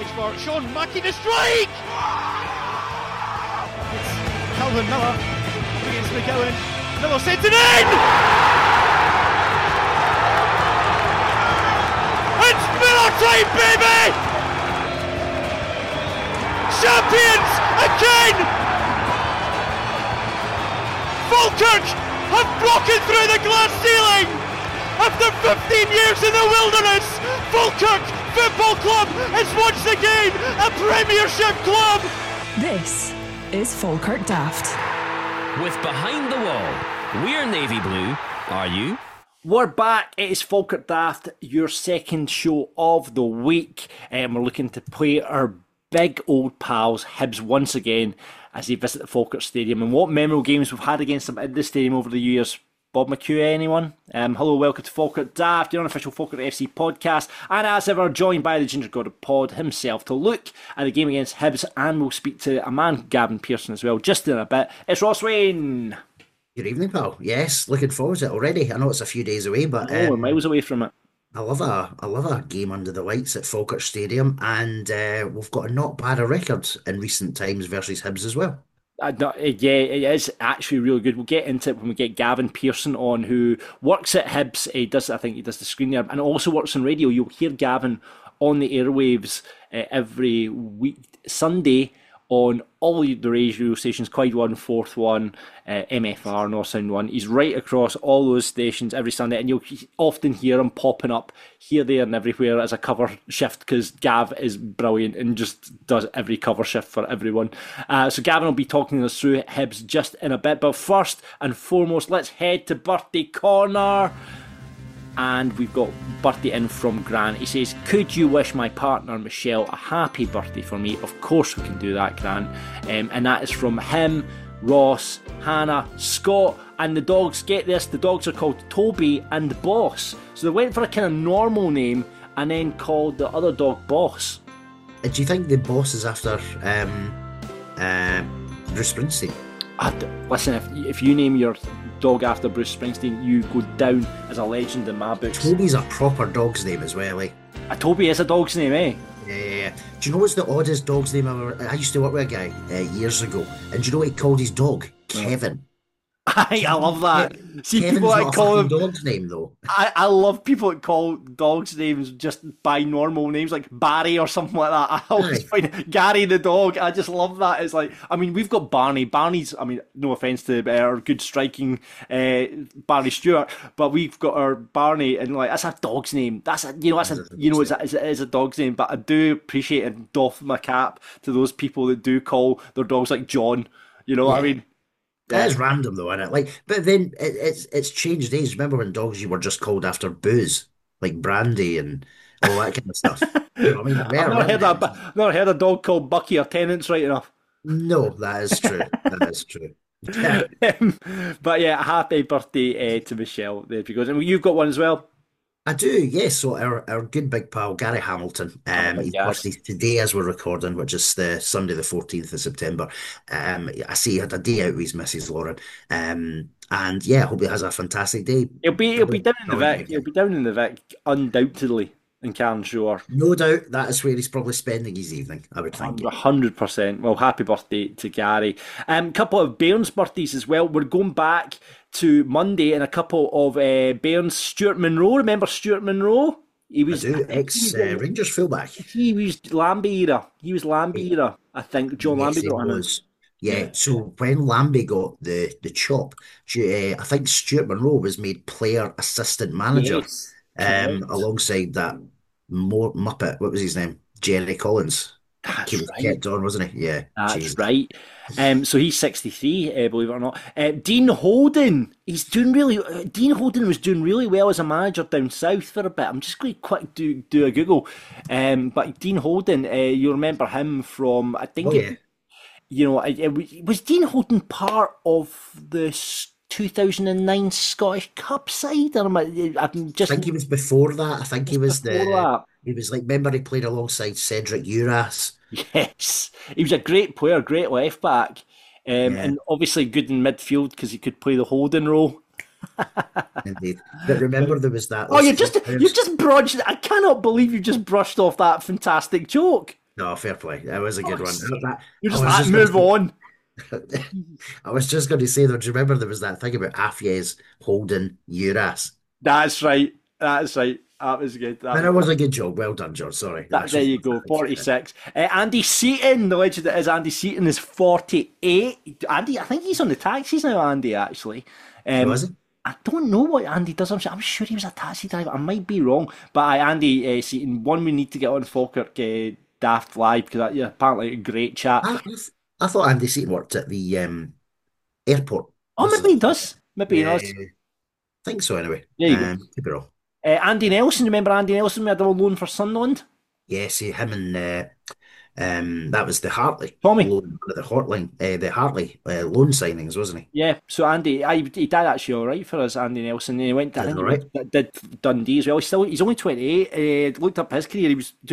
for Sean Mackie to strike! It's Calvin Miller against McGowan. Miller sends it in! It's Miller time, baby! Champions again! Falkirk have broken through the glass ceiling! After 15 years in the wilderness, Falkirk Football Club is once again a Premiership club! This is Falkirk Daft. With Behind the Wall, we're navy blue, are you? We're back. It is Falkirk Daft, your second show of the week. And we're looking to play our big old pals, Hibs, once again as they visit the Falkirk Stadium. And what memorable games we've had against them in the stadium over the years. Bob McHugh, anyone? Hello, welcome to Falkirk Daft, your unofficial Falkirk FC podcast. And as ever, joined by the Ginger God of Pod himself to look at the game against Hibs. And we'll speak to a man, Gavin Pearson, as well, just in a bit. It's Ross Wayne. Good evening, pal. Yes, looking forward to it already. I know it's a few days away, but we're miles away from it. I love a game under the lights at Falkirk Stadium, and we've got a not bad a record in recent times versus Hibs as well. Yeah, it is actually really good. We'll get into it when we get Gavin Pearson on, who works at Hibs. He does the screen there, and also works on radio. You'll hear Gavin on the airwaves every week, Sunday, on all the radio stations, Clyde 1, Forth 1, MFR, North Sound 1. He's right across all those stations every Sunday, and you'll often hear him popping up here, there and everywhere as a cover shift, because Gav is brilliant and just does every cover shift for everyone. So Gavin will be talking us through Hibs just in a bit, but first and foremost, let's head to Birthday Corner. And we've got birthday in from Grant. He says, could you wish my partner Michelle a happy birthday for me? Of course we can do that, Grant. And that is from him, Ross, Hannah, Scott, and the dogs. Get this, the dogs are called Toby and Boss. So they went for a kind of normal name and then called the other dog Boss. Do you think the Boss is after Bruce Springsteen? Listen, if you name your dog after Bruce Springsteen, you go down as a legend in my books. Toby's a proper dog's name as well, eh? Toby is a dog's name, eh? Yeah. Do you know what's the oddest dog's name ever? I used to work with a guy years ago, and do you know what he called his dog? Kevin. I love that. See, Kevin's people that not call a them dog's name though. I love people that call dogs' names just by normal names, like Barry or something like that. I always find Gary the dog. I just love that. It's like, I mean, we've got Barney. Barney's, I mean, no offence to our good striking Barney Stewart, but we've got our Barney, and like that's a dog's name. That's a, it's a dog's name. But I do appreciate and doff my cap to those people that do call their dogs like John. You know what I mean? That is random though, isn't it? Like, but then it's changed days. Remember when dogs you were just called after booze, like brandy and all that kind of stuff? You know what I mean? I've never heard a dog called Bucky or Tennant's right enough. No, that is true. That is true. But yeah, happy birthday to Michelle there, because you've got one as well. I do, yes. So our good big pal Gary Hamilton, his birthday today as we're recording, which is the Sunday the 14th of September. I see he had a day out with his Mrs. Lauren. And yeah, I hope he has a fantastic day. He'll be down in the Vic. He'll be down in the Vic, undoubtedly, in Carnshaw. No doubt that is where he's probably spending his evening, I would think. 100%. Well, happy birthday to Gary. Couple of Bairns' birthdays as well. We're going back to Monday and a couple of Bairns. Stuart Monroe, remember Stuart Monroe? He was ex-Rangers fullback. He was Lambie era. I think John Lambie got him. Yeah, so when Lambie got the chop, I think Stuart Monroe was made player assistant manager alongside that Muppet, what was his name? Jerry Collins. That's he was right. kept on, wasn't he? Yeah. That's right. So he's 63, believe it or not. Dean Holden, Dean Holden was doing really well as a manager down south for a bit. I'm just going to quick do a Google. But Dean Holden, you remember him from, I think, was Dean Holden part of the 2009 Scottish Cup side? I think he was before that. I think he was he was like, remember he played alongside Cedric Uras. Yes, he was a great player, great left back, and obviously good in midfield because he could play the holding role. Indeed, but remember there was that. Oh, you just brushed. I cannot believe you just brushed off that fantastic joke. No, fair play. That was a good one. You I just was like just move on. I was just going to say, though, do you remember there was that thing about Afyes holding Uras? That's right. That's right. That was good. But it was a good job. Well done, George. Sorry. There you go. 46. Andy Seaton, the legend that is Andy Seaton, is 48. Andy, I think he's on the taxis now. Andy, actually. Was it? I don't know what Andy does. I'm sure he was a taxi driver. I might be wrong. But Andy Seaton, one we need to get on Falkirk Daft Live because apparently a great chat. I thought Andy Seaton worked at the airport. Oh, maybe he does. Maybe he does. I think so, anyway. There you go. Could be wrong. Andy Nelson, remember Andy Nelson? We had him on loan for Sunderland. Yeah, see him and that was the Hartley Tommy. the Hartley loan signings, wasn't he? Yeah, so Andy, he did actually all right for us, Andy Nelson. He went to, I think did Dundee as well. He's only 28. Looked up his career.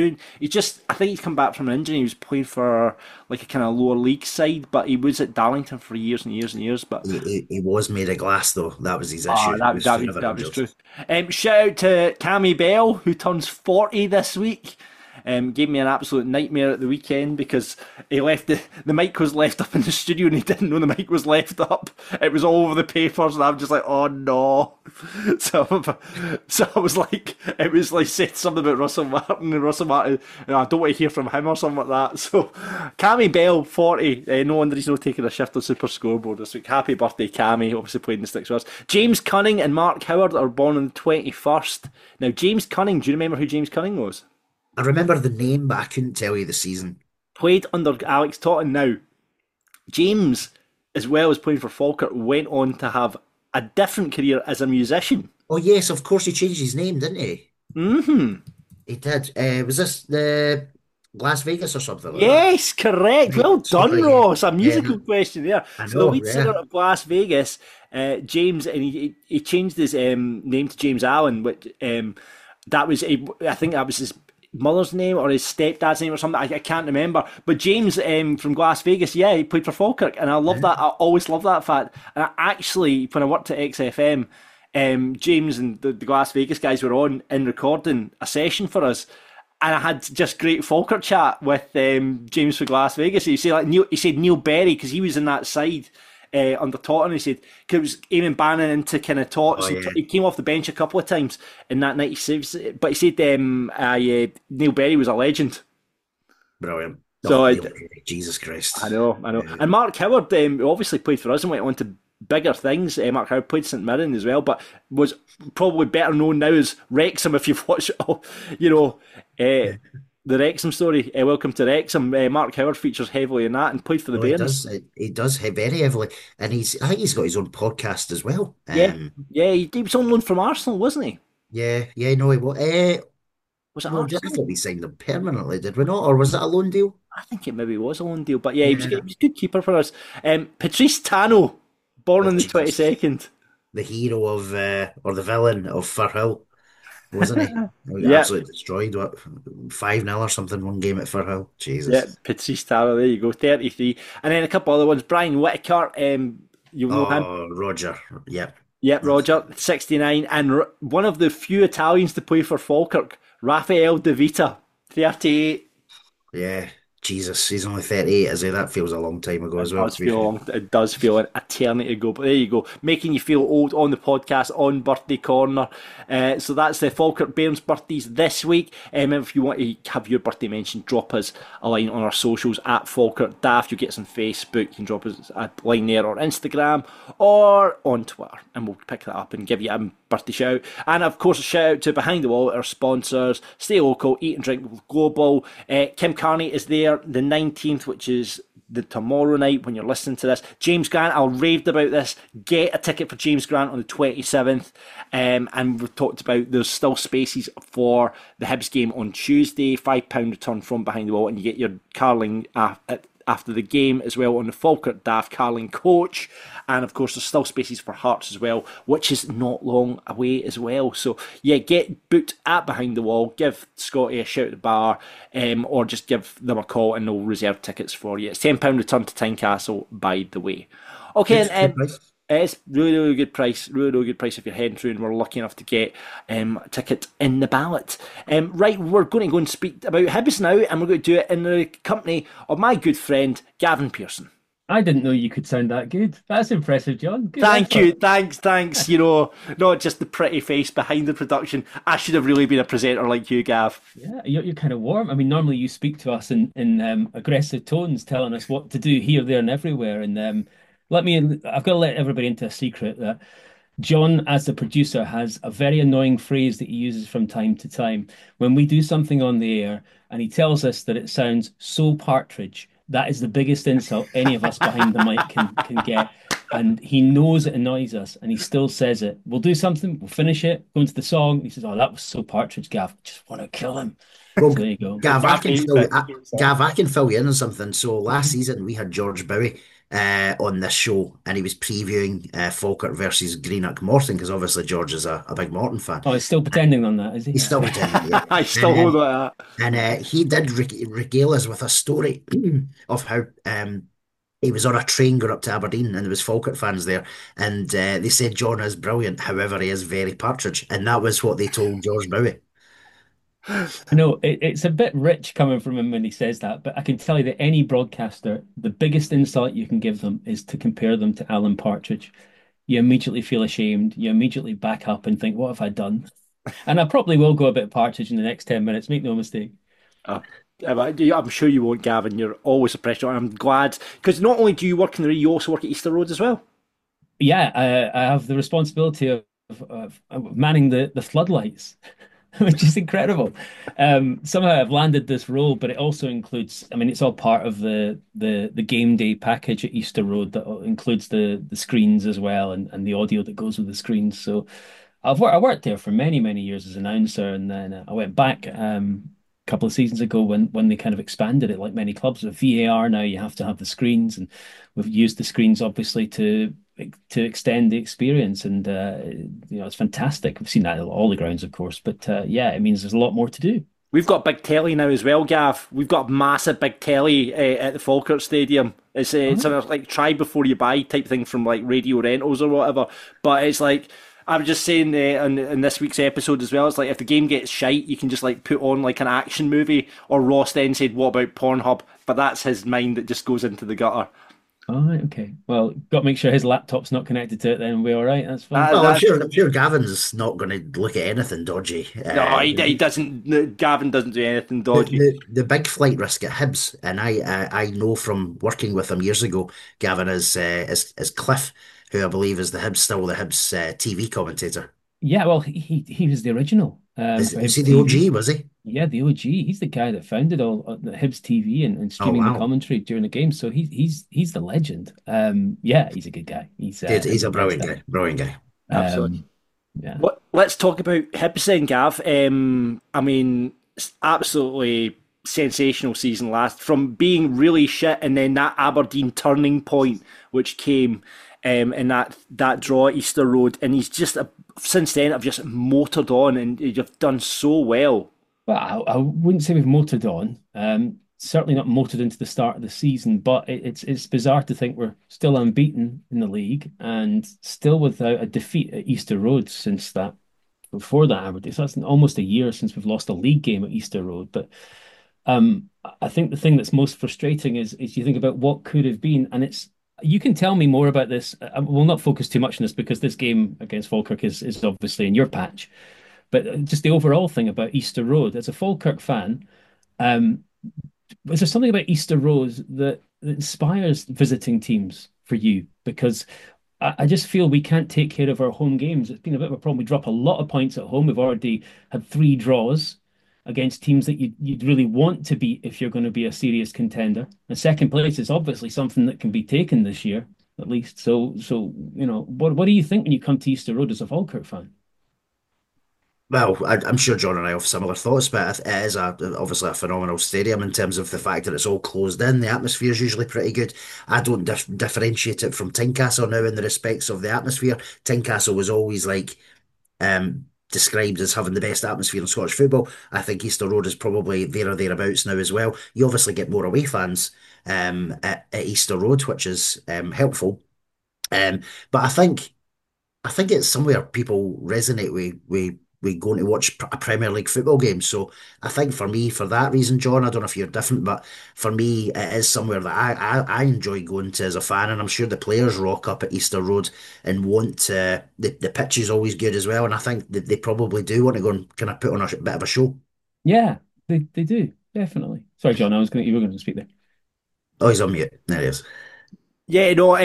I think he's come back from an injury. He was playing for like a kind of lower league side, but he was at Darlington for years and years and years. But he was made of glass, though. That was his issue. That was true. Shout out to Cammy Bell, who turns 40 this week. Gave me an absolute nightmare at the weekend because he left the mic was left up in the studio and he didn't know the mic was left up. It was all over the papers and I'm just like, oh no. So I was like, it was like said something about Russell Martin and Russell Martin, I don't want to hear from him or something like that. So Cammy Bell, 40, no wonder he's not taking a shift on Super Scoreboard this week. Happy birthday, Cammy, obviously played in the Sticks with us. James Cunning and Mark Howard are born on the 21st. Now James Cunning, do you remember who James Cunning was? I remember the name, but I couldn't tell you the season. Played under Alex Totten. Now, James, as well as playing for Falkirk, went on to have a different career as a musician. Oh, yes, of course he changed his name, didn't he? Mm-hmm. He did. Was this the Las Vegas or something like yes, that? Correct. Well done, Ross. A musical question there. I So know, the lead singer of Las Vegas, James, and he changed his name to James Allen, which I think that was his mother's name or his stepdad's name or something. I can't remember. But James from Las Vegas, he played for Falkirk, and I love that. I always love that fact. And I actually, when I worked at XFM, James and the Las Vegas guys were on in recording a session for us. And I had just great Falkirk chat with James for Las Vegas. He said Neil Berry because he was in that side under Totten. He said because it was Eamon Bannon into kind of Tot. So he came off the bench a couple of times in that 96. But he said Neil Berry was a legend. Brilliant. So Jesus Christ. I know. Yeah. And Mark Howard obviously played for us and went on to bigger things. Mark Howard played St Mirren as well, but was probably better known now as Wrexham if you've watched the Wrexham story. Welcome to Wrexham. Mark Howard features heavily in that and played for the Bairns. He does very heavily, and I think he's got his own podcast as well. He was on loan from Arsenal, wasn't he? Yeah, no, he was. Was it Arsenal? I thought we signed him permanently, did we not? Or was it a loan deal? I think it maybe was a loan deal, but he was a good keeper for us. Patrice Tano, born on the 22nd. The hero of, or the villain of Firhill, wasn't he? Absolutely destroyed, 5-0 or something, one game at Firhill. Jesus. Yeah, Patrice Tano, there you go, 33. And then a couple other ones. Brian Whittaker, you'll know him. Roger, yep. Yep, Roger, 69. And one of the few Italians to play for Falkirk, Rafael De Vita, 38. Yeah. Jesus, he's only 38, is he? That feels a long time ago as well. It does feel an eternity ago, but there you go. Making you feel old on the podcast, on Birthday Corner. So that's the Falkirk Bairns birthdays this week. If you want to have your birthday mentioned, drop us a line on our socials at Falkirk Daft. You get us on Facebook, you can drop us a line there, or Instagram, or on Twitter, and we'll pick that up and give you a birthday shout. And of course, a shout out to Behind the Wall, our sponsors. Stay local, eat and drink with Global. Kim Carney is there the 19th, which is the tomorrow night when you're listening to this. James Grant, I raved about this. Get a ticket for James Grant on the 27th. And we've talked about there's still spaces for the Hibs game on Tuesday. £5 return from Behind the Wall, and you get your Carling after the game as well on the Falkirk Daft Carling coach. And of course there's still spaces for Hearts as well, which is not long away as well. So yeah, get booked at Behind the Wall, give Scotty a shout at the bar, or just give them a call and they'll reserve tickets for you. It's £10 return to Tynecastle, by the way. Okay, It's really, really good price. Really, really good price if you're heading through and we're lucky enough to get a ticket in the ballot. Right, we're going to go and speak about Hibs now, and we're going to do it in the company of my good friend, Gavin Pearson. I didn't know you could sound that good. That's impressive, John. Good Thank effort. you. Thanks. You know, not just the pretty face behind the production. I should have really been a presenter like you, Gav. Yeah, you're kind of warm. I mean, normally you speak to us in aggressive tones, telling us what to do here, there, and everywhere. And I've got to let everybody into a secret that John, as the producer, has a very annoying phrase that he uses from time to time. When we do something on the air and he tells us that it sounds so partridge, that is the biggest insult any of us behind the mic can get. And he knows it annoys us, and he still says it. We'll do something, we'll finish it, go into the song. He says, "Oh, that was so partridge, Gav. I just want to kill him." Well, So there you go. Gav, I can fill you in on something. So last season we had George Bowie on this show, and he was previewing Falkirk versus Greenock Morton because obviously George is a big Morton fan. Oh, he's still pretending on that, is he? He's still pretending. Yeah. I still hold that. And he did regale us with a story of how he was on a train going up to Aberdeen and there was Falkirk fans there, and they said John is brilliant, however he is very partridge, and that was what they told George Bowie. I know it's a bit rich coming from him when he says that, but I can tell you that any broadcaster, the biggest insult you can give them is to compare them to Alan Partridge. You immediately feel ashamed. You immediately back up and think, what have I done? And I probably will go a bit Partridge in the next 10 minutes, make no mistake. I'm sure you won't, Gavin. You're always a pressure. I'm glad, because not only do you work in the radio, you also work at Easter Road as well. Yeah, I have the responsibility of manning the floodlights, which is incredible. Somehow I've landed this role, but it also includes, I mean, it's all part of the game day package at Easter Road that includes the screens as well and the audio that goes with the screens. So I worked there for many, many years as an announcer, and then I went back a couple of seasons ago when they kind of expanded it, like many clubs with VAR. Now you have to have the screens, and we've used the screens obviously to extend the experience, and it's fantastic. We've seen that at all the grounds, of course, but yeah, it means there's a lot more to do. We've got big telly now as well, Gav. We've got massive big telly at the Falkirk Stadium. It's something like try before you buy type thing from like Radio Rentals or whatever. But it's like, I was just saying in this week's episode as well, it's like if the game gets shite, you can just like put on like an action movie. Or Ross then said, what about Pornhub? But that's his mind that just goes into the gutter. All right, okay. Well, got to make sure his laptop's not connected to it, then we'll be all right. That's fine. Well, I'm sure Gavin's not going to look at anything dodgy. No, he doesn't. Gavin doesn't do anything dodgy. The big flight risk at Hibs, and I know from working with him years ago, Gavin is Cliff, who I believe is still the Hibs TV commentator. Yeah, well, he was the original. Is he the OG, was he? Yeah, the OG. He's the guy that founded all the Hibs TV and streaming the commentary during the game. So he's the legend. Yeah, he's a good guy. He's a brilliant guy. Brilliant guy. Absolutely. Yeah. Let's talk about Hibs then, Gav. I mean, absolutely sensational season last, from being really shit and then that Aberdeen turning point which came in that draw at Easter Road, and he's just since then I've just motored on, and you've done so well. Well, I wouldn't say we've motored on. Certainly not motored into the start of the season, but it's bizarre to think we're still unbeaten in the league and still without a defeat at Easter Road since that. Before that, Aberdeen. So that's almost a year since we've lost a league game at Easter Road. But I think the thing that's most frustrating is you think about what could have been, and you can tell me more about this. We'll not focus too much on this because this game against Falkirk is obviously in your patch. But just the overall thing about Easter Road, as a Falkirk fan, is there something about Easter Road that inspires visiting teams for you? Because I just feel we can't take care of our home games. It's been a bit of a problem. We drop a lot of points at home. We've already had 3 draws against teams that you'd really want to beat if you're going to be a serious contender. And second place is obviously something that can be taken this year, at least. So what do you think when you come to Easter Road as a Falkirk fan? Well, I'm sure John and I have similar thoughts, but it is obviously a phenomenal stadium in terms of the fact that it's all closed in. The atmosphere is usually pretty good. I don't differentiate it from Tynecastle now in the respects of the atmosphere. Tynecastle was always described as having the best atmosphere in Scottish football. I think Easter Road is probably there or thereabouts now as well. You obviously get more away fans at Easter Road, which is helpful. But I think it's somewhere people resonate with going to watch a Premier League football game. So I think for me, for that reason, John, I don't know if you're different, but for me, it is somewhere that I enjoy going to as a fan, and I'm sure the players rock up at Easter Road and want to. The pitch is always good as well, and I think that they probably do want to go and kind of put on a bit of a show. Yeah, they do definitely. Sorry, John, you were going to speak there. Oh, he's on mute. There he is. Yeah, no,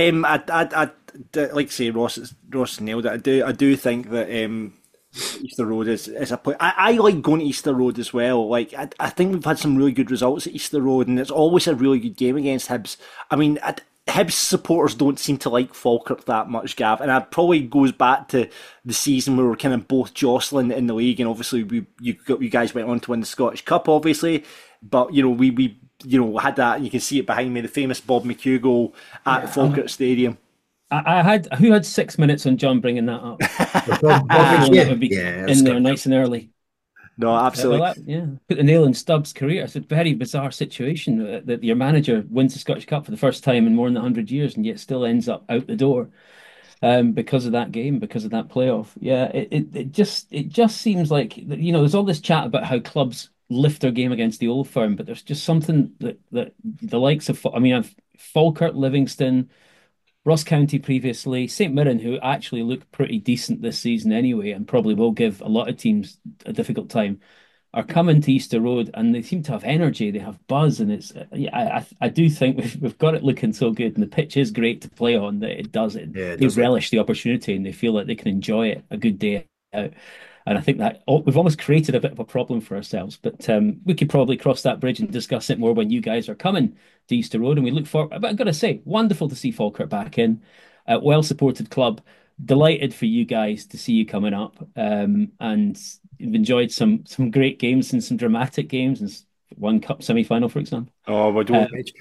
like I say, Ross nailed it. I do think that Easter Road is a point. I like going to Easter Road as well. Like I think we've had some really good results at Easter Road, and it's always a really good game against Hibs. I mean, Hibs supporters don't seem to like Falkirk that much, Gav, and that probably goes back to the season where we're kind of both jostling in the league, and obviously you guys went on to win the Scottish Cup, obviously, but we had that. You can see it behind me, the famous Bob McHugh goal at Falkirk Stadium. I had who had 6 minutes on John bringing that up. Yeah, That would be yeah, in there nice and early. No, absolutely. Yeah, put the nail in Stubbs' career. It's a very bizarre situation that your manager wins the Scottish Cup for the first time in more than 100 years, and yet still ends up out the door because of that game, because of that playoff. Yeah, it just seems like there's all this chat about how clubs lift their game against the Old Firm, but there's just something that the likes of I've Falkirk, Livingston. Ross County previously, St Mirren, who actually look pretty decent this season anyway, and probably will give a lot of teams a difficult time, are coming to Easter Road, and they seem to have energy, they have buzz, and it's yeah, I do think we've got it looking so good, and the pitch is great to play on that it does it. yeah, They does it? relish the opportunity, and they feel like they can enjoy it a good day out. And I think that we've almost created a bit of a problem for ourselves, but we could probably cross that bridge and discuss it more when you guys are coming to Easter Road, and we look forward. But I've got to say, wonderful to see Falkirk back in, well supported club. Delighted for you guys to see you coming up, and you've enjoyed some great games and some dramatic games, and one cup semi final, for example. Oh, we don't mention.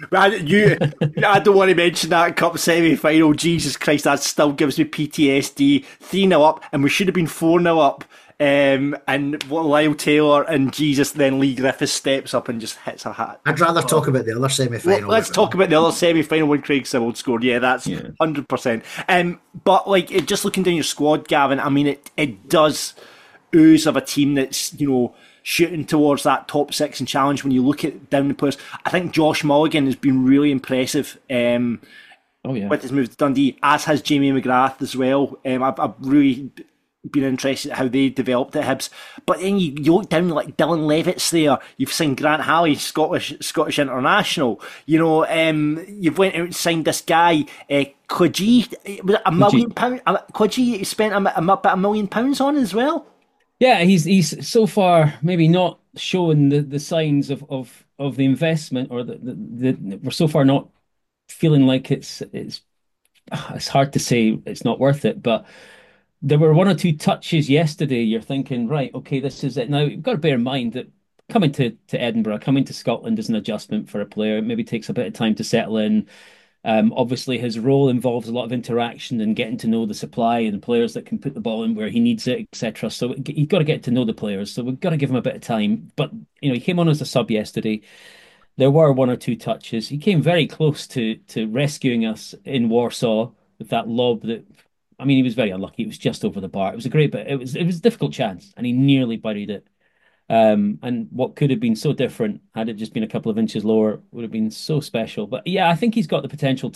I don't want to mention that cup semi-final. Jesus Christ, that still gives me PTSD. 3-0 up, and we should have been 4-0 up. And what Lyle Taylor and Jesus, then Lee Griffiths steps up and just hits a hat. I'd rather talk about the other semi-final. Let's talk about the other semi-final when Craig Sibbald scored. Yeah, that's 100%. But like just looking down your squad, Gavin, I mean, it does ooze of a team that's shooting towards that top six and challenge. When you look at down the players, I think Josh Mulligan has been really impressive. With his move to Dundee, as has Jamie McGrath as well. I've really been interested at how they developed at Hibs. But then you look down like Dylan Levitt's there. You've signed Grant Halley, Scottish international. You've went out and signed this guy, Quidgy. Was it £1 million? Quidgy spent about £1 million on as well. Yeah, he's so far maybe not showing the signs of the investment, or we're so far not feeling like it's hard to say it's not worth it, but there were one or two touches yesterday. You're thinking, right, okay, this is it. Now you've got to bear in mind that coming to Edinburgh, coming to Scotland is an adjustment for a player. It maybe takes a bit of time to settle in. Obviously, his role involves a lot of interaction and getting to know the supply and the players that can put the ball in where he needs it, etc. So you've got to get to know the players. So we've got to give him a bit of time. But he came on as a sub yesterday. There were one or two touches. He came very close to rescuing us in Warsaw with that lob that. I mean, he was very unlucky. It was just over the bar. It was a great, but it was a difficult chance, and he nearly buried it. And what could have been so different had it just been a couple of inches lower would have been so special. But yeah, I think he's got the potential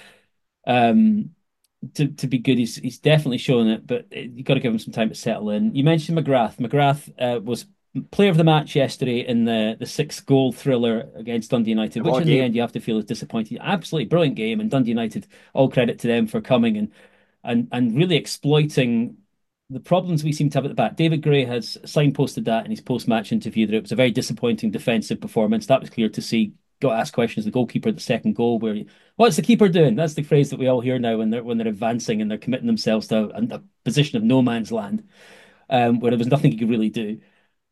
um, to be good. He's definitely shown it, but you've got to give him some time to settle in. You mentioned McGrath. McGrath was player of the match yesterday in the six-goal thriller against Dundee United, which in the end you have to feel is disappointing. Absolutely brilliant game, and Dundee United, all credit to them for coming and really exploiting the problems we seem to have at the back. David Gray has signposted that in his post-match interview, that it was a very disappointing defensive performance. That was clear to see. Got asked questions, the goalkeeper at the second goal, what's the keeper doing? That's the phrase that we all hear now when they're advancing and they're committing themselves to a position of no man's land, where there was nothing he could really do.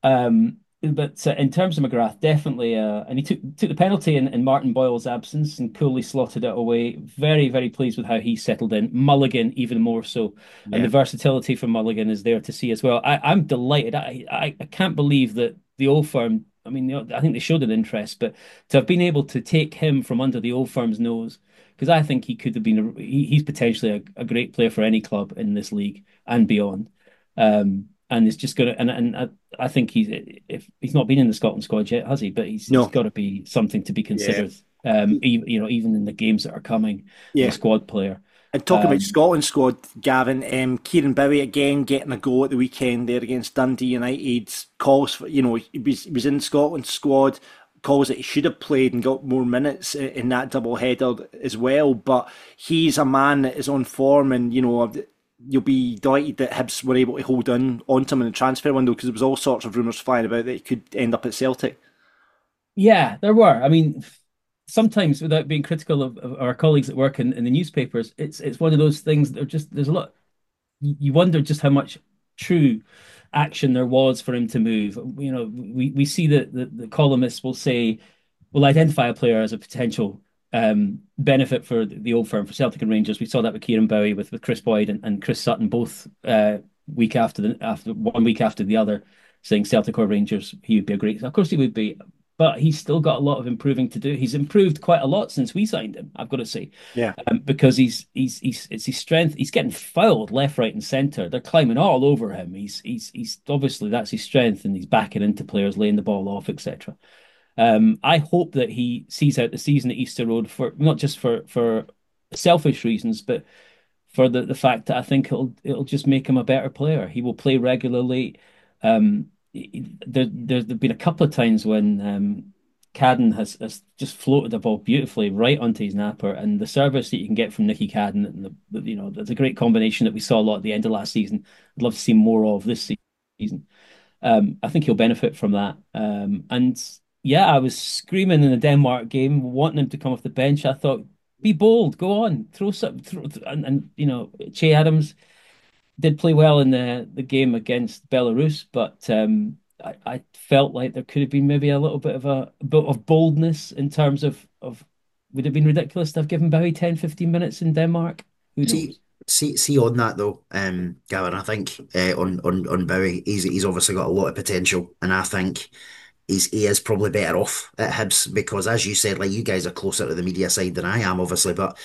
But in terms of McGrath, definitely, and he took the penalty in Martin Boyle's absence and coolly slotted it away. Very, very pleased with how he settled in. Mulligan, even more so. Yeah. And the versatility from Mulligan is there to see as well. I'm delighted. I can't believe that the Old Firm I mean, I think they showed an interest, but to have been able to take him from under the old firm's nose, because I think he could have been, he's potentially a great player for any club in this league and beyond. And it's just going to, and I think if he's not been in the Scotland squad yet, has he? But he's No. got to be something to be Yeah. considered. Even in the games that are coming, Yeah. a squad player. And talking about Scotland squad, Gavin, Kieran Bowie again getting a goal at the weekend there against Dundee United. Calls for, he was in Scotland squad, calls that he should have played and got more minutes in that double header as well. But he's a man that is on form, and you'll be delighted that Hibs were able to hold onto him in the transfer window, because there was all sorts of rumours flying about that he could end up at Celtic. Yeah, there were. I mean, sometimes without being critical of our colleagues that work in the newspapers, it's one of those things that are just there's a lot. You wonder just how much true action there was for him to move. We see that the columnists will identify a player as a potential benefit for the old firm, for Celtic and Rangers. We saw that with Kieran Bowie, with Chris Boyd and Chris Sutton, both after 1 week after the other, saying Celtic or Rangers, he would be a great. Of course, he would be, but he's still got a lot of improving to do. He's improved quite a lot since we signed him, I've got to say, Yeah. because it's his strength. He's getting fouled left, right, and centre. They're climbing all over him. He's obviously that's his strength, and he's backing into players, laying the ball off, etc. I hope that he sees out the season at Easter Road, for not just for selfish reasons, but for the fact that I think it'll just make him a better player. He will play regularly. There's been a couple of times when Cadden has just floated the ball beautifully right onto his napper, and the service that you can get from Nicky Cadden, and there's a great combination that we saw a lot at the end of last season. I'd love to see more of this season. I think he'll benefit from that. And yeah, I was screaming in the Denmark game, wanting him to come off the bench. I thought, be bold, go on, throw some, and Che Adams did play well in the game against Belarus, but I felt like there could have been maybe a little bit of boldness in terms of would it have been ridiculous to have given Bowie 10, 15 minutes in Denmark? Who See, knows? see on that though, Gavin. I think on Bowie, he's obviously got a lot of potential, and I think he is probably better off at Hibs because, as you said, like you guys are closer to the media side than I am, obviously. But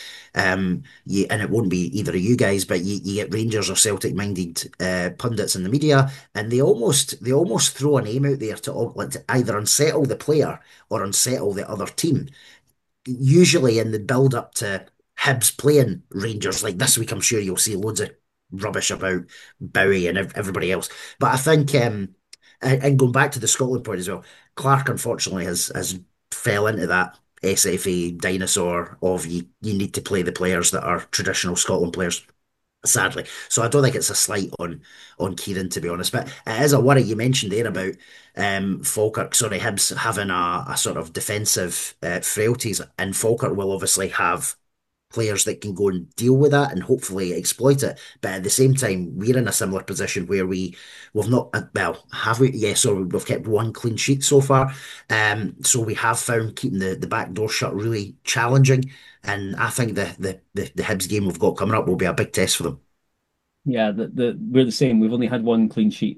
and it won't be either of you guys, but you get Rangers or Celtic minded pundits in the media, and they almost throw a name out there like, to either unsettle the player or unsettle the other team, usually in the build up to Hibs playing Rangers. Like this week, I'm sure you'll see loads of rubbish about Bowie and everybody else. But I think, and going back to the Scotland point as well, Clark unfortunately has fell into that SFA dinosaur of you need to play the players that are traditional Scotland players. Sadly, so I don't think it's a slight on Kieran, to be honest, but it is a worry. You mentioned there about Falkirk, sorry, Hibs having a sort of defensive frailties, and Falkirk will obviously have players that can go and deal with that and hopefully exploit it. But at the same time, we're in a similar position where we've not well, have we? Yeah, so we've kept one clean sheet so far. So we have found keeping the back door shut really challenging. And I think the Hibs game we've got coming up will be a big test for them. Yeah, we're the same. We've only had one clean sheet,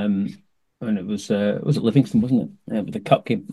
and it was at Livingston, wasn't it? With the cup game.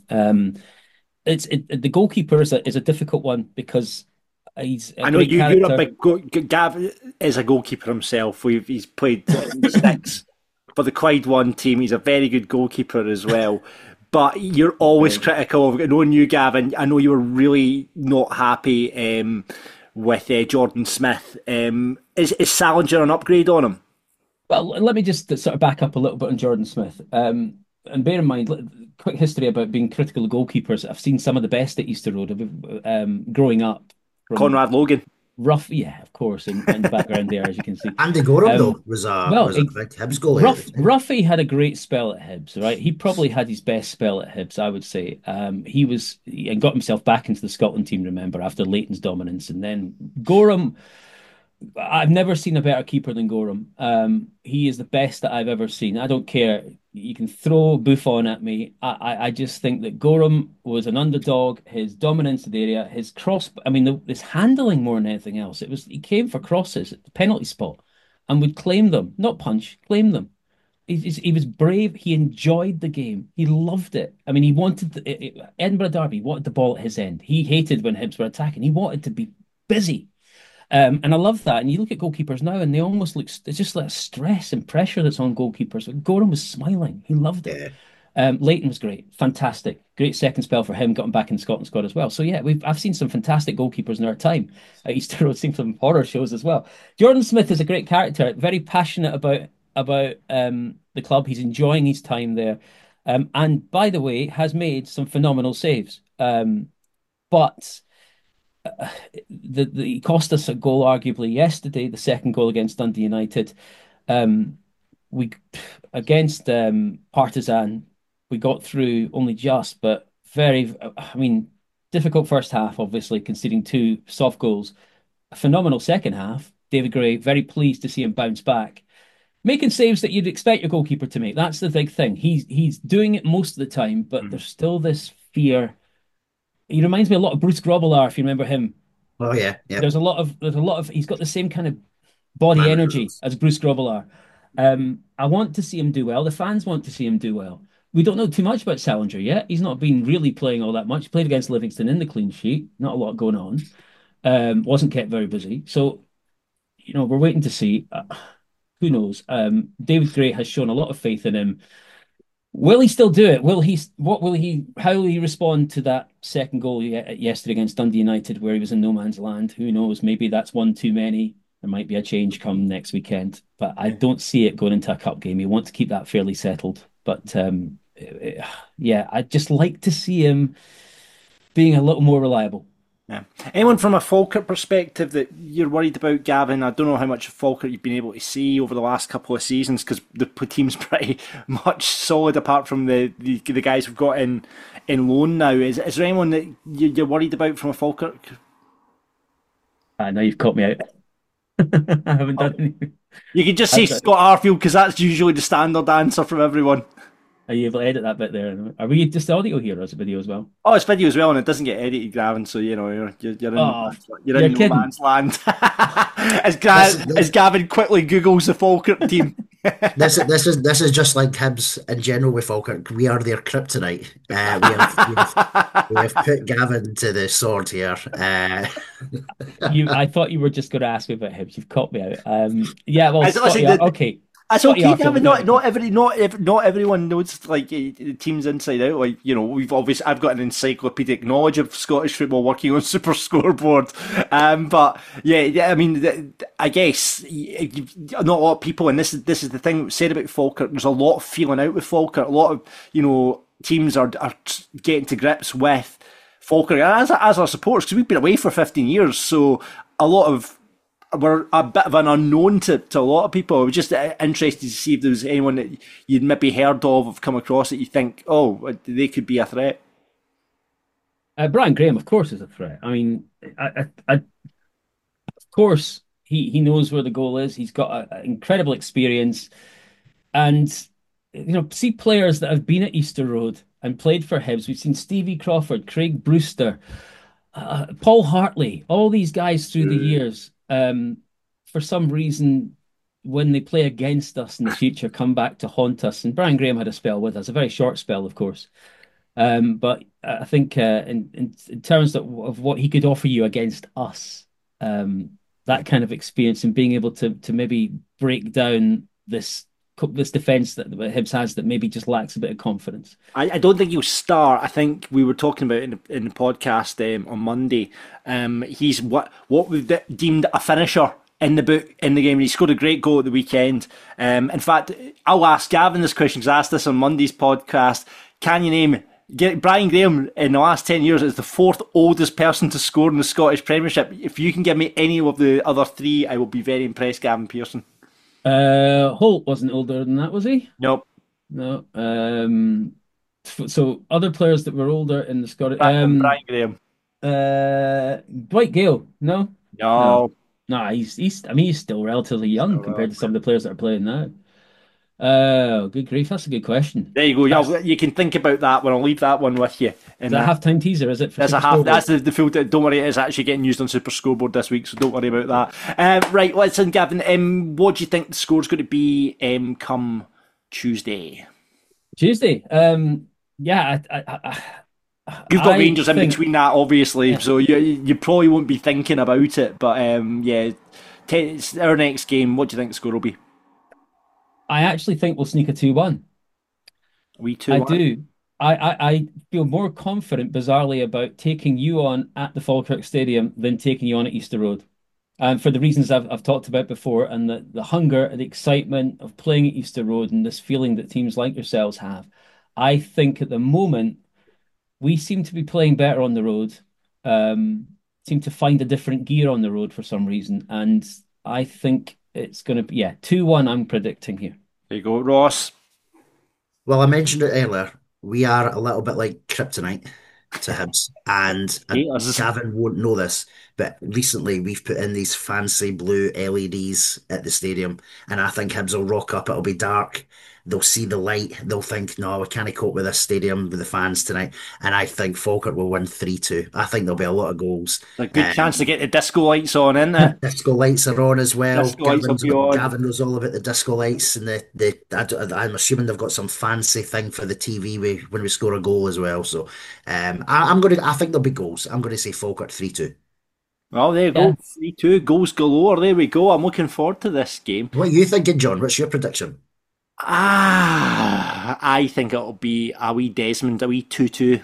The goalkeeper is a difficult one because he's a I know great you're a character. big Gav is a goalkeeper himself. He's played six for the Clyde One team. He's a very good goalkeeper as well. But you're always critical of knowing you, Gavin. I know you were really not happy with Jordan Smith. Is Salinger an upgrade on him? Well, let me just sort of back up a little bit on Jordan Smith. And bear in mind, quick history about being critical of goalkeepers. I've seen some of the best at Easter Road growing up from Conrad Logan. rough, yeah, of course, in the background there, as you can see. Andy Gorham, Um, though, was a well, was a big Hibs goalie at the time. Ruffy had a great spell at Hibs, right? He probably had his best spell at Hibs, I would say. And got himself back into the Scotland team, remember, after Leighton's dominance. And then Gorham, I've never seen a better keeper than Gorham. He is the best that I've ever seen. I don't care. You can throw Buffon at me. I just think that Gorham was an underdog. His dominance of the area, his cross. I mean, his handling more than anything else. He came for crosses at the penalty spot and would claim them, not punch, claim them. he was brave. He enjoyed the game. He loved it. I mean, he wanted Edinburgh Derby. He wanted the ball at his end. He hated when Hibs were attacking. He wanted to be busy. And I love that. And you look at goalkeepers now, and they almost look. It's just like stress and pressure that's on goalkeepers. Gordon was smiling. He loved it. Leighton was great, fantastic, great second spell for him. Got him back in Scotland squad as well. So yeah, I've seen some fantastic goalkeepers in our time at Easter Road. Seen some horror shows as well. Jordan Smith is a great character, very passionate about the club. He's enjoying his time there, and by the way, has made some phenomenal saves. But he cost us a goal arguably yesterday, the second goal against Dundee United. We against Partizan, we got through only just, but I mean, difficult first half, obviously, conceding two soft goals. A phenomenal second half. David Gray, very pleased to see him bounce back, making saves that you'd expect your goalkeeper to make. That's the big thing. He's doing it most of the time, but there's still this fear. He reminds me a lot of Bruce Grobbelaar, if you remember him. Oh yeah, yeah. There's a lot of. He's got the same kind of body energy as Bruce Grobbelaar. I want to see him do well. The fans want to see him do well. We don't know too much about Salinger yet. He's not been really playing all that much. He played against Livingston in the clean sheet. Not a lot going on. Wasn't kept very busy. So, we're waiting to see. Who knows? David Gray has shown a lot of faith in him. Will he still do it? How will he respond to that second goal yesterday against Dundee United where he was in no man's land? Who knows? Maybe that's one too many. There might be a change come next weekend, but I don't see it going into a cup game. You want to keep that fairly settled. But yeah, I'd just like to see him being a little more reliable. Yeah. Anyone from a Falkirk perspective that you're worried about, Gavin? I don't know how much of Falkirk you've been able to see over the last couple of seasons because the team's pretty much solid apart from the guys we've got in loan now. Is there anyone that you're worried about from a Falkirk? I know you've caught me out. I haven't done anything. You can just say Scott Arfield because that's usually the standard answer from everyone. Are you able to edit that bit there? Are we just audio here or is it video as well? Oh, it's video as well, and it doesn't get edited, Gavin. So you're in no man's land. As Gavin quickly Googles the Falkirk team. This is just like Hibs in general with Falkirk. We are their kryptonite. We have put Gavin to the sword here. I thought you were just going to ask me about Hibs. You've caught me out. Yeah, well, okay. That's okay, Gavin. Not everyone knows like the team's inside out. Like I've got an encyclopedic knowledge of Scottish football working on Super Scoreboard. But yeah. I mean, I guess not a lot of people, and this is the thing said about Falkirk. There's a lot of feeling out with Falkirk. A lot of teams are getting to grips with Falkirk as our supporters because we've been away for 15 years. So we're a bit of an unknown to a lot of people. I was just interested to see if there was anyone that you'd maybe heard of, have come across that you think, they could be a threat. Brian Graham, of course, is a threat. I mean, of course, he knows where the goal is. He's got an incredible experience. And, see players that have been at Easter Road and played for Hibs. We've seen Stevie Crawford, Craig Brewster, Paul Hartley, all these guys through the years. For some reason, when they play against us in the future, come back to haunt us. And Brian Graham had a spell with us, a very short spell, of course. But I think in terms of what he could offer you against us, that kind of experience and being able to maybe break down this defence that Hibs has that maybe just lacks a bit of confidence. I don't think he'll start. I think we were talking about in the podcast on Monday. He's what we've deemed a finisher in the game. He scored a great goal at the weekend. In fact, I'll ask Gavin this question because I asked this on Monday's podcast. Can you name Brian Graham in the last 10 years is the fourth oldest person to score in the Scottish Premiership? If you can give me any of the other three, I will be very impressed, Gavin Pearson. Holt wasn't older than that, was he? Nope. No. So other players that were older in the Scottish... Brian Graham. Dwight Gale, no? No. No, he's still relatively young compared to some of the players that are playing now. Good grief, that's a good question. There you go. You can think about that one. I'll leave that one with you. Is that a half-time teaser, is it? That's the full. Don't worry, it's actually getting used on Super Scoreboard this week, so don't worry about that. Right, listen, Gavin, what do you think the score's going to be come Tuesday. Yeah, You've got I Rangers in think between that, obviously, yeah, so you probably won't be thinking about it. But yeah, it's our next game. What do you think the score will be? I actually think we'll sneak a 2-1. We I 2-1. do. I feel more confident, bizarrely, about taking you on at the Falkirk Stadium than taking you on at Easter Road. For the reasons I've talked about before, and the hunger, the excitement of playing at Easter Road, and this feeling that teams like yourselves have. I think at the moment we seem to be playing better on the road. Seem to find a different gear on the road for some reason, and I think it's going to be 2-1. I'm predicting here. There you go, Ross. Well, I mentioned it earlier. We are a little bit like kryptonite to Hibs, and Haters. Gavin won't know this, but recently we've put in these fancy blue LEDs at the stadium, and I think Hibs will rock up. It'll be dark. They'll see the light. They'll think, no, we can't cope with this stadium with the fans tonight. And I think Falkirk will win 3-2. I think there'll be a lot of goals. A good chance to get the disco lights on, isn't it? Disco lights are on as well. Disco lights will be on. Gavin knows all about the disco lights, and I'm assuming they've got some fancy thing for the TV when we score a goal as well. So I think there'll be goals. I'm going to say Falkirk 3-2. Well, there you Yeah. go. 3-2, goals galore. There we go. I'm looking forward to this game. What are you thinking, John? What's your prediction? I think it'll be a wee Desmond, a wee 2-2.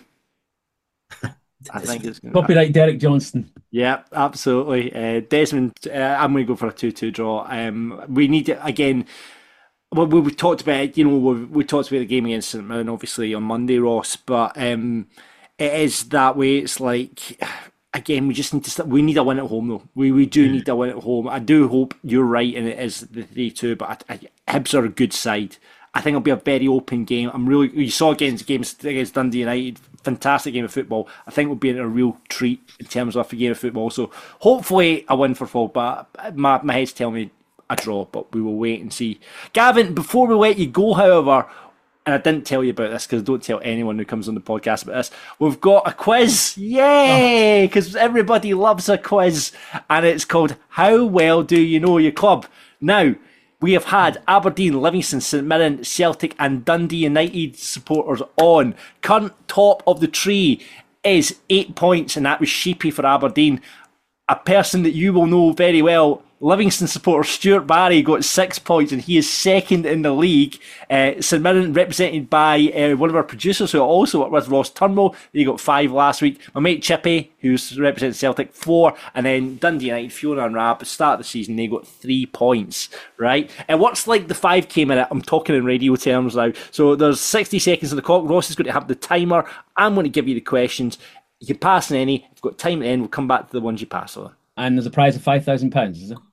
I think it's going to. Copyright Derek Johnston. Yeah, absolutely. Desmond, I'm going to go for a 2-2 draw. We need to, again, well, we talked about, we talked about the game against St Mirren, obviously, on Monday, Ross, but it is that way. It's like, again, we just need to, we need a win at home, though. We do need a win at home. I do hope you're right, and it is the 3-2, but Hibs are a good side. I think it'll be a very open game. You saw against Dundee United, fantastic game of football. I think it'll be a real treat in terms of a game of football. So hopefully a win for Falk, but my head's telling me a draw, but we will wait and see. Gavin, before we let you go, however, and I didn't tell you about this because I don't tell anyone who comes on the podcast about this, we've got a quiz. Yay! Because everybody loves a quiz, and it's called How Well Do You Know Your Club? Now, we have had Aberdeen, Livingston, St Mirren, Celtic and Dundee United supporters on. Current top of the tree is 8 points, and that was Sheepy for Aberdeen. A person that you will know very well, Livingston supporter Stuart Barry, got 6 points, and he is second in the league. St Mirren, represented by one of our producers who also worked with, Ross Turnbull, he got 5 last week. My mate Chippy, who's representing Celtic, 4, and then Dundee United, Fiona and Rab, at the start of the season, they got 3 points, right? And what's like the 5K minute? I'm talking in radio terms now. So there's 60 seconds on the clock. Ross is going to have the timer. I'm going to give you the questions. You can pass on any. If you've got time at the end, we'll come back to the ones you pass on. And there's a prize of £5,000, is there?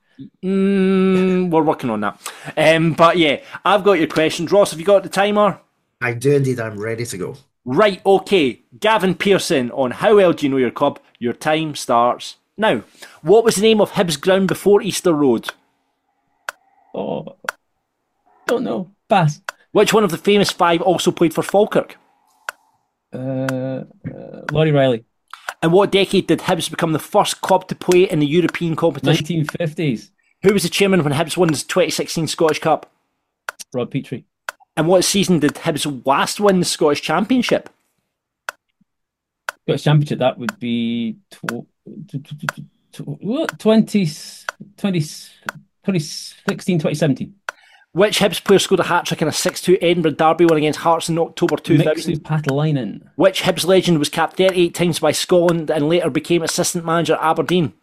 We're working on that. But yeah, I've got your questions. Ross, have you got the timer? I do indeed. I'm ready to go. Right, okay. Gavin Pearson on How Well Do You Know Your Club? Your time starts now. What was the name of Hibs ground before Easter Road? Oh, don't know. Pass. Which one of the famous 5 also played for Falkirk? Laurie Riley. In what decade did Hibs become the first club to play in the European competition? 1950s. Who was the chairman when Hibs won the 2016 Scottish Cup? Rod Petrie. And what season did Hibs last win the Scottish Championship? Scottish Championship, that would be 2016, 2017. Which Hibs player scored a hat-trick in a 6-2 Edinburgh derby win against Hearts in October 2000? Mixu Patalainen. Which Hibs legend was capped 38 times by Scotland and later became assistant manager at Aberdeen?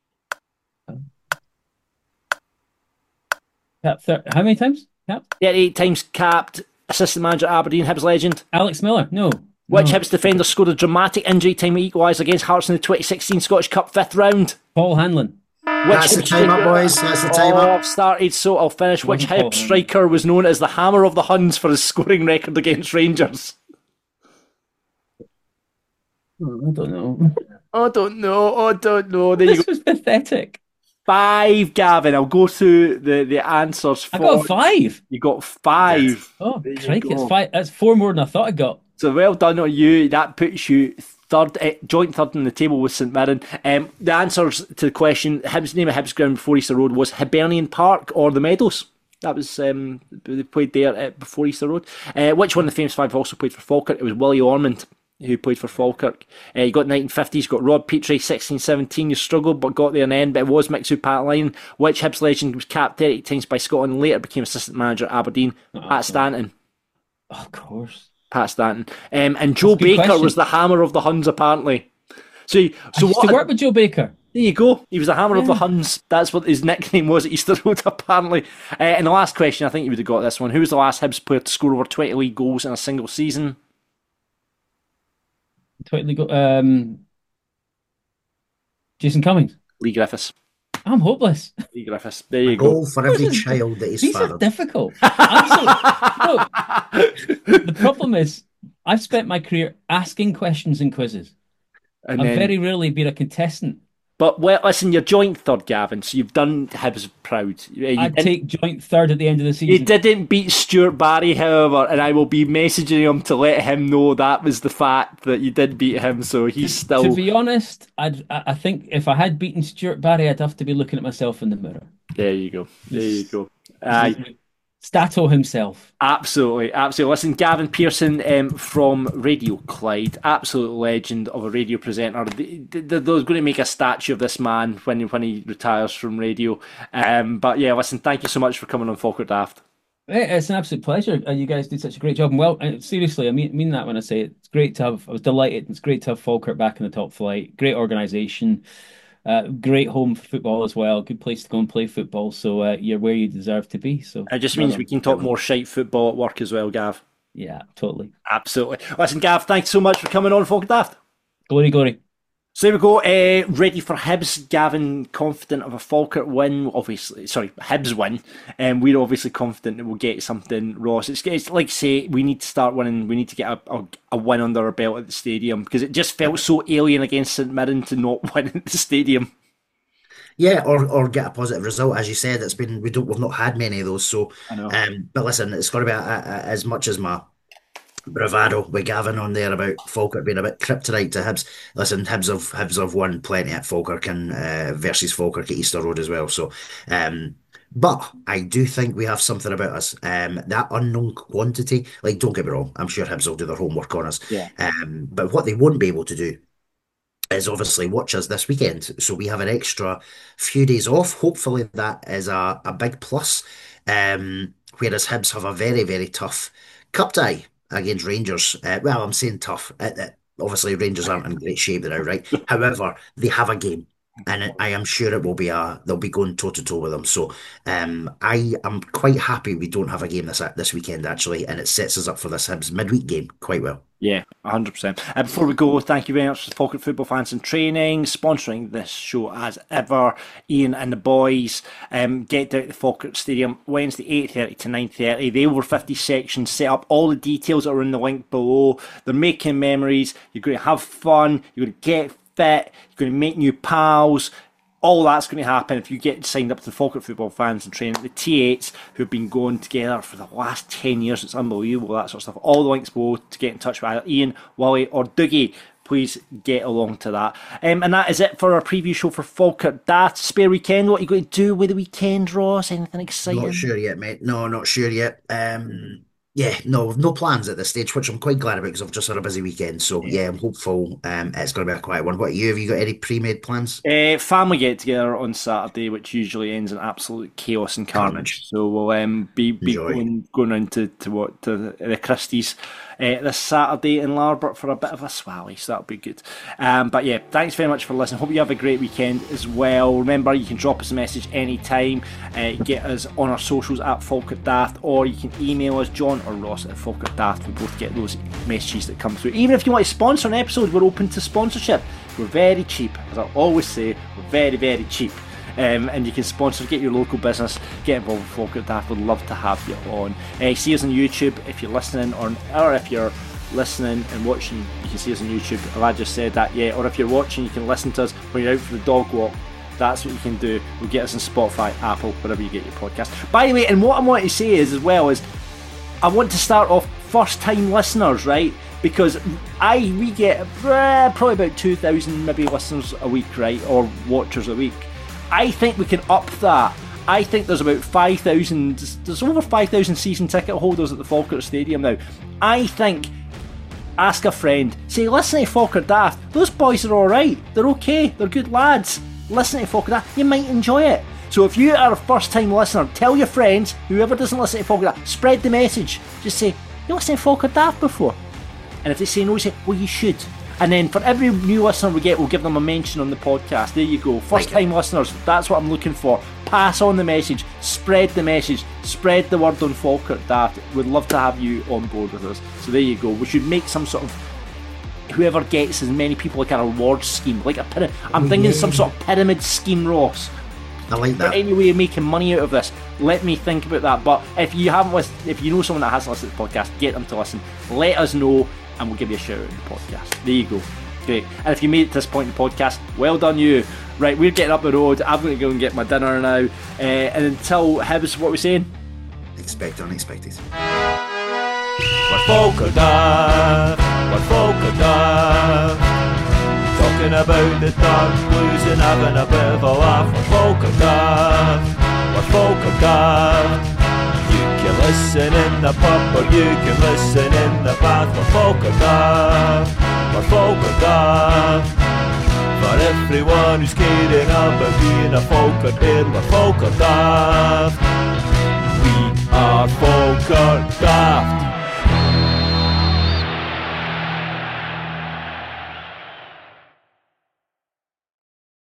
How many times? Cap? 38 times capped, assistant manager at Aberdeen, Hibs legend. Alex Miller. No. Which Hibs defender scored a dramatic injury time equaliser against Hearts in the 2016 Scottish Cup 5th round? Paul Hanlon. That's the time up, boys. That's the time up. I've started, so I'll finish. Which Paul Hibs striker was known as the Hammer of the Huns for his scoring record against Rangers? I don't know. I don't know. There you This go. was pathetic. 5, Gavin. I'll go through the answers for I got 5. you. Got 5. Oh, There you crikey, go. it's 5. That's 4 more than I thought I got. So well done on you. That puts you third, joint third in the table with St Mirren. The answers to the question, name of Hibs ground before Easter Road was Hibernian Park or the Meadows. That was they played there before Easter Road. Which one of the famous five also played for Falkirk? It was Willie Ormond who played for Falkirk. You got 1950s, got Rod Petrie, 16-17. You struggled but got there in the end, but it was Mixu Patline. Which Hibs legend was capped 30 times by Scotland and later became assistant manager at Aberdeen? Pat Stanton. Of course. Pat Stanton. And Joe Baker was the hammer of the Huns, apparently. So I used to work with Joe Baker. There you go. He was the hammer of the Huns. That's what his nickname was at Easter Road, apparently. And the last question, I think you would have got this one. Who was the last Hibs player to score over 20 league goals in a single season? 20 league goals. Jason Cummings. Lee Griffiths. I'm hopeless. Lee Griffiths. There you go. Goal for every child that he's These fathered. are difficult. Look, the problem is, I've spent my career asking questions in quizzes. I've very rarely been a contestant. But, well, listen, you're joint third, Gavin, so you've done Hibs proud. I'd take joint third at the end of the season. You didn't beat Stuart Barry, however, and I will be messaging him to let him know that was the fact that you did beat him, so he's still... To be honest, I think if I had beaten Stuart Barry, I'd have to be looking at myself in the mirror. There you go. There you go. Stato himself. Absolutely. Listen, Gavin Pearson from Radio Clyde, absolute legend of a radio presenter. They're going to make a statue of this man when he retires from radio. But yeah, listen, thank you so much for coming on Falkirk Daft. It's an absolute pleasure. You guys did such a great job. And well, seriously, I mean that when I say it. It's great to have. I was delighted. It's great to have Falkirk back in the top flight. Great organisation. Great home for football as well. Good place to go and play football. So you're where you deserve to be. So it just means we can talk more shite football at work as well, Gav. Yeah, totally. Absolutely. Listen, Gav, thanks so much for coming on Falkirk Daft. Glory. So there we go. Ready for Hibs. Gavin confident of a Falkirk win. Hibs win. We're obviously confident that we'll get something, Ross. It's like, say, we need to start winning. We need to get a win under our belt at the stadium because it just felt so alien against St Mirren to not win at the stadium. Yeah, or get a positive result. As you said, we've not had many of those. So, I know. But listen, it's got to be as much as my bravado with Gavin on there about Falkirk being a bit kryptonite to Hibs. Listen, Hibs have won plenty at Falkirk and versus Falkirk at Easter Road as well. So, but I do think we have something about us. That unknown quantity, like, don't get me wrong, I'm sure Hibs will do their homework on us. Yeah. But what they won't be able to do is obviously watch us this weekend. So we have an extra few days off. Hopefully that is a big plus. Whereas Hibs have a very, very tough cup tie against Rangers. Well, I'm saying tough. Obviously, Rangers aren't in great shape now, right? However, they have a game, and I am sure it will be they'll be going toe to toe with them. So, I am quite happy we don't have a game this weekend actually, and it sets us up for this Hibs midweek game quite well. Yeah, 100%. Before we go, thank you very much to the Falkirk Football Fans in Training, sponsoring this show as ever. Ian and the boys get down to the Falkirk Stadium Wednesday 8:30 to 9:30. The over 50 section set up. All the details are in the link below. They're making memories. You're going to have fun. You're going to get fit. You're going to make new pals. All that's going to happen if you get signed up to the Falkirk Football Fans in Training, the T8s who've been going together for the last 10 years. It's unbelievable, that sort of stuff. All the links below to get in touch with either Ian, Wally or Dougie. Please get along to that. And that is it for our preview show for Falkirk Daft. Spare weekend, what are you going to do with the weekend, Ross? Anything exciting? Not sure yet, mate. No, not sure yet. Yeah, no plans at this stage, which I'm quite glad about because I've just had a busy weekend. So yeah, I'm hopeful it's going to be a quiet one. What about you? Have you got any pre-made plans? Family get together on Saturday, which usually ends in absolute chaos and carnage. So we'll be going round to the Christie's this Saturday in Larbert for a bit of a swally, so that'll be good. But yeah, thanks very much for listening. Hope you have a great weekend as well. Remember, you can drop us a message anytime. Get us on our socials at Falkirk Daft, or you can email us, John or Ross at Falkirk Daft. We both get those messages that come through. Even if you want to sponsor an episode, we're open to sponsorship. We're very cheap, as I always say. We're very, very cheap. And you can sponsor, get your local business, get involved with Falkirk Daft. We'd love to have you on. See us on YouTube if you're listening, or if you're listening and watching, you can see us on YouTube. I just said that, yeah. Or if you're watching, you can listen to us when you're out for the dog walk. That's what you can do. We'll get us on Spotify, Apple, wherever you get your podcast. By the way, and what I want to say is, as well, is I want to start off first-time listeners, right? Because we get probably about 2,000 maybe listeners a week, right, or watchers a week. I think we can up that I think there's about 5,000, there's over 5,000 season ticket holders at the Falkirk Stadium now. I think, ask a friend, say, listen to Falkirk Daft, those boys are alright, they're okay, they're good lads, listen to Falkirk Daft, you might enjoy it. So if you are a first time listener, tell your friends, whoever doesn't listen to Falkirk Daft, spread the message, just say, you listened to Falkirk Daft before? And if they say no, you say, well, you should. And then for every new listener we get, we'll give them a mention on the podcast. There you go. First time listeners, that's what I'm looking for. Pass on the message, spread the message, spread the word on Falkirk Daft. We'd love to have you on board with us. So there you go. We should make some sort of, whoever gets as many people, like a reward scheme, like a pyramid. I'm thinking some sort of pyramid scheme, Ross. I like that. For any way of making money out of this, let me think about that. But if you haven't listened, if you know someone that hasn't listened to the podcast, get them to listen. Let us know, and we'll give you a shout out in the podcast. There you go. Great. And if you made it to this point in the podcast, well done you. Right, we're getting up the road. I'm going to go and get my dinner now. And until Hibs, what are we saying? Expect unexpected. We're Falkirk Daft. We're Falkirk Daft. Talking about the dark blues and having a bit of a laugh. We're Falkirk Daft. We're Falkirk Daft. You can listen in the pub or you can listen in the bath. We're Falkirk Daft. We're Falkirk Daft. For everyone who's caring about being a Falkirk in, we're Falkirk Daft. We are Falkirk Daft.